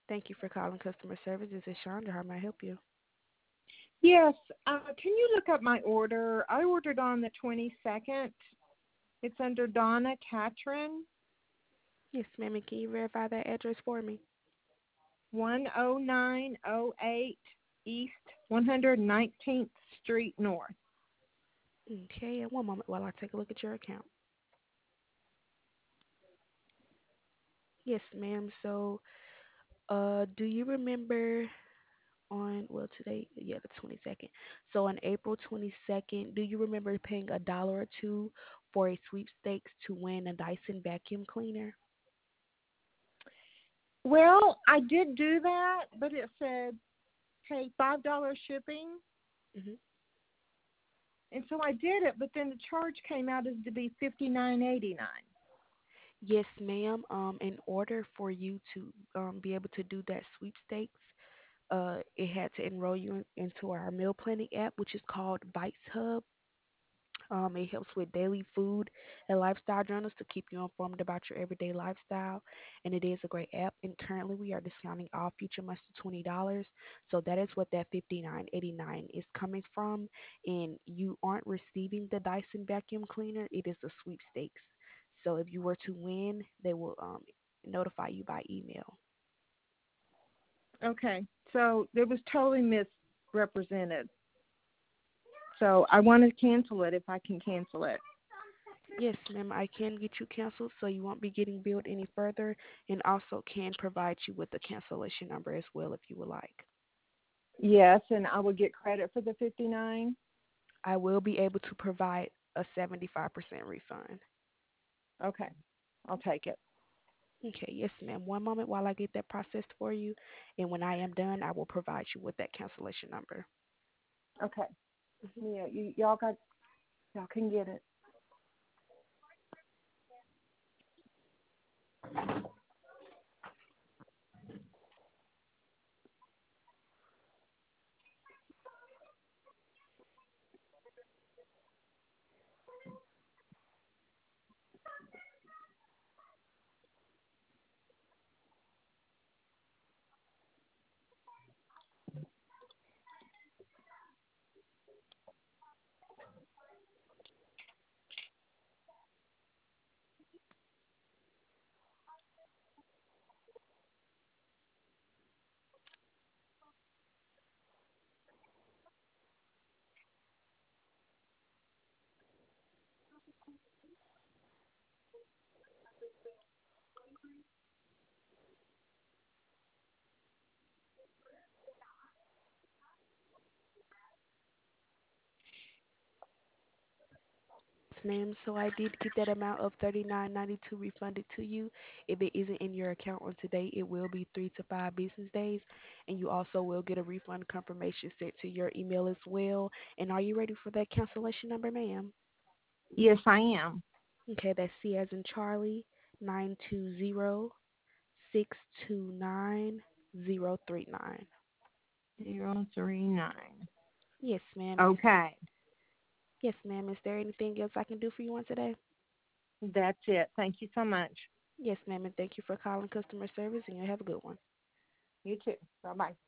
Thank you for calling customer service. This is Chandra. How may I help you? Yes, can you look up my order? I ordered on the 22nd. It's under Donna Catron, Yes, ma'am. And can you verify that address for me? 10908 East 119th Street North. Okay, and one moment while I take a look at your account. Yes, ma'am. So, do you remember today, yeah, the 22nd. So on April 22nd, do you remember paying a dollar or two for a sweepstakes to win a Dyson vacuum cleaner? Well, I did do that, but it said pay $5 shipping, Hmm. and so I did it. But then the charge came out as to be $59.89. Yes, ma'am. In order for you to be able to do that sweepstakes, it had to enroll you into our meal planning app, which is called Bites Hub. It helps with daily food and lifestyle journals to keep you informed about your everyday lifestyle. And it is a great app. And currently, we are discounting all future months to $20. So that is what that 59.89 is coming from. And you aren't receiving the Dyson vacuum cleaner. It is a sweepstakes. So if you were to win, they will notify you by email. Okay, so it was totally misrepresented. So I want to cancel it if I can cancel it. Yes, ma'am, I can get you canceled so you won't be getting billed any further, and also can provide you with the cancellation number as well if you would like. Yes, and I will get credit for the 59. I will be able to provide a 75% refund. Okay, I'll take it. Okay, yes, ma'am. One moment while I get that processed for you, and when I am done, I will provide you with that cancellation number. Okay. Mhm. Yeah, y'all can get it. Yes, ma'am. So I did get that amount of 39.92 refunded to you. If it isn't in your account on today, it will be 3 to 5 business days, and you also will get a refund confirmation sent to your email as well. And are you ready for that cancellation number, ma'am? Yes, I am. Okay, that's C as in Charlie, 920-629-039. 039. Yes, ma'am. Okay, Yes, ma'am. Is there anything else I can do for you on today? that's it. Thank you so much. Yes, ma'am. And thank you for calling customer service, and you have a good one. You too. Bye bye.